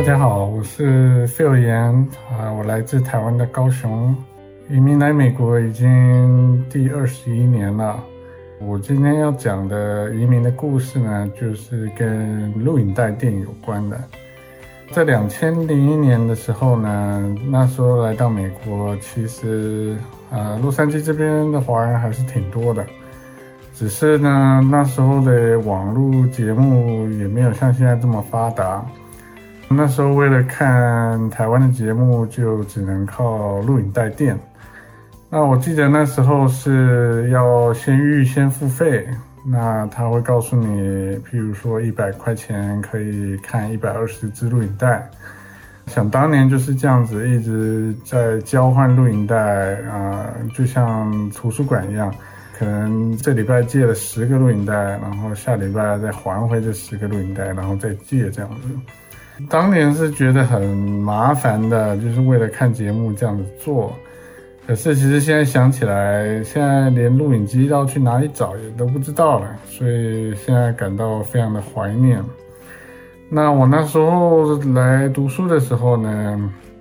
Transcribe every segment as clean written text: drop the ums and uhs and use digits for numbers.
家好，我是 Phil 严我来自台湾的高雄，移民来美国已经第21年了。我今天要讲的移民的故事呢，就是跟录影带店有关的。在2001年的时候呢，那时候来到美国，其实洛杉矶这边的华人还是挺多的，只是呢那时候的网络节目也没有像现在这么发达。那时候为了看台湾的节目，就只能靠录影带店。那我记得那时候是要先付费，那他会告诉你，譬如说100块钱可以看120支录影带。想当年就是这样子，一直在交换录影带就像图书馆一样，可能这礼拜借了10个录影带，然后下礼拜再还回这10个录影带，然后再借这样子。当年是觉得很麻烦的，就是为了看节目这样子做。可是其实现在想起来，现在连录影机要去哪里找也都不知道了，所以现在感到非常的怀念。那我那时候来读书的时候呢，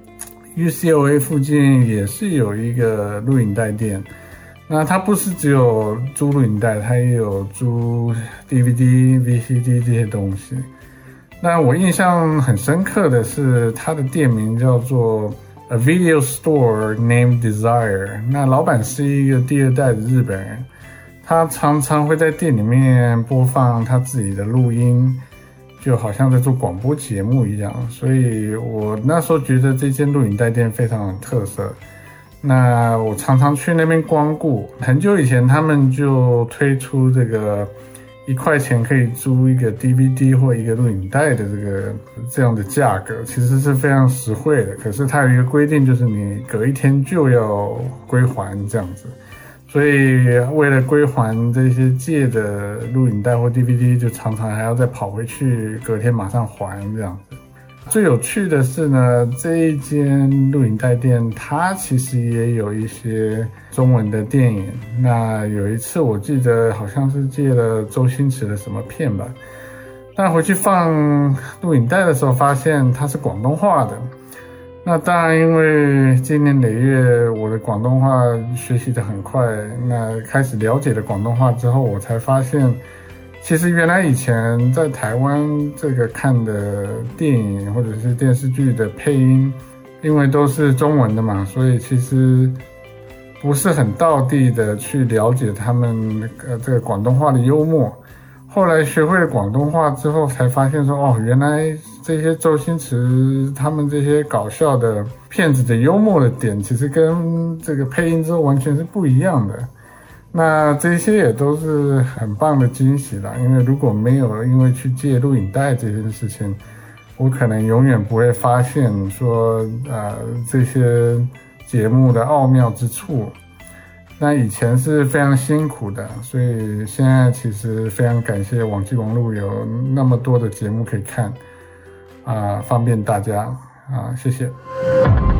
UCLA 附近也是有一个录影带店。那它不是只有租录影带，它也有租 DVD、VCD 这些东西。那我印象很深刻的是，它的店名叫做 A Video Store Named Desire。那老板是一个第2代的日本人，他常常会在店里面播放他自己的录音，就好像在做广播节目一样。所以我那时候觉得这间录影带店非常有特色。那我常常去那边光顾。很久以前他们就推出这个1块钱可以租一个 DVD 或一个录影带的这样的价格，其实是非常实惠的。可是它有一个规定，就是你隔1天就要归还这样子。所以为了归还这些借的录影带或 DVD， 就常常还要再跑回去，隔天马上还这样子。最有趣的是呢，这一间录影带店它其实也有一些中文的电影。那有一次我记得好像是借了周星驰的什么片吧，但回去放录影带的时候发现它是广东话的。那当然因为经年累月我的广东话学习得很快，那开始了解了广东话之后，我才发现其实原来以前在台湾看的电影或者是电视剧的配音，因为都是中文的嘛，所以其实不是很道地的去了解他们这个广东话的幽默。后来学会了广东话之后，才发现说原来这些周星驰他们这些搞笑的片子的幽默的点，其实跟这个配音之后完全是不一样的。那这些也都是很棒的惊喜啦，因为如果没有因为去借录影带这件事情，我可能永远不会发现说这些节目的奥妙之处。那以前是非常辛苦的，所以现在其实非常感谢网际网路有那么多的节目可以看方便大家谢谢。